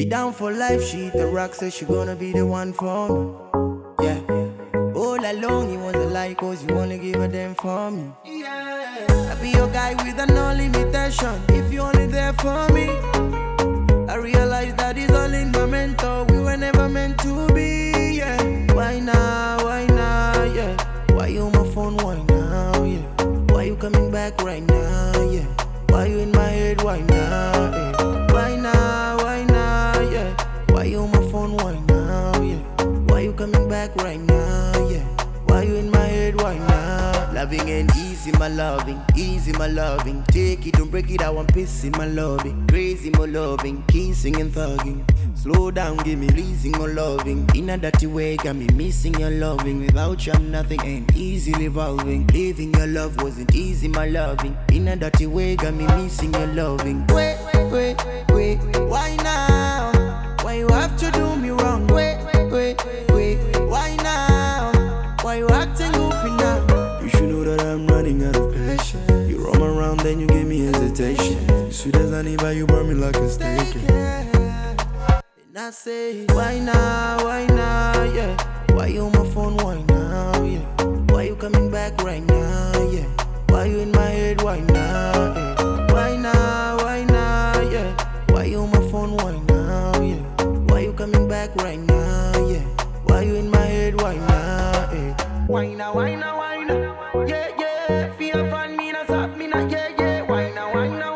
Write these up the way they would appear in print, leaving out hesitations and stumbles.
down for life, she hit the rock, says she gonna be the one for me. Yeah. All along, you want the lie, cause you wanna give a damn for me. Yeah. I be your guy with no limitation, if you only there for me. I realize that it's all in the mental, we were never meant to be, yeah. Why now, yeah. Why you on my phone, why now, yeah. Why you coming back right now, yeah. Why you in my head, why now, yeah. Why now, yeah. Why you on my phone, why now, yeah. Why you coming back right now, yeah. Why you in my head, why now. Loving ain't easy, my loving, easy, my loving. Take it, don't break it, I want peace in my loving. Crazy, my loving, kissing and thugging. Slow down, give me reason, my loving. In a dirty way, got me missing your loving. Without you, I'm nothing, ain't easy evolving. Living your love wasn't easy, my loving. In a dirty way, got me missing your loving. Wait, why now? Why you have to do me wrong? Wait, why now? Why you acting goofy now? You should know that I'm running out of patience. You roam around, then you give me hesitation. You sweet as honey, but you burn me like a steak. And I say, why now, yeah. Why you on my phone, why now, yeah. Why you coming back right now, yeah. Why you in my head, why now, yeah. Why now, yeah. Why you on my phone, why now, yeah. Why you coming back right now, yeah. Why you in my head, why now, yeah. Why now, yeah. Fear from me, not stop me, not yeah. Why now,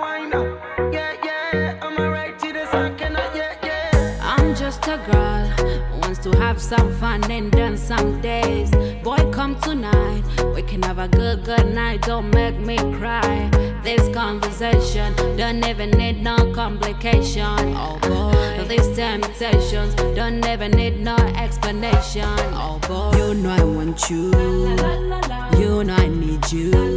yeah. I'm alright to the second, yeah. I'm just a girl who wants to have some fun and done some days. Boy, come tonight, we can have a good night. Don't make me cry. This conversation don't even need no complication. Oh boy, these temptations don't even need no explanation. Oh boy, you know I want you, you know I need you.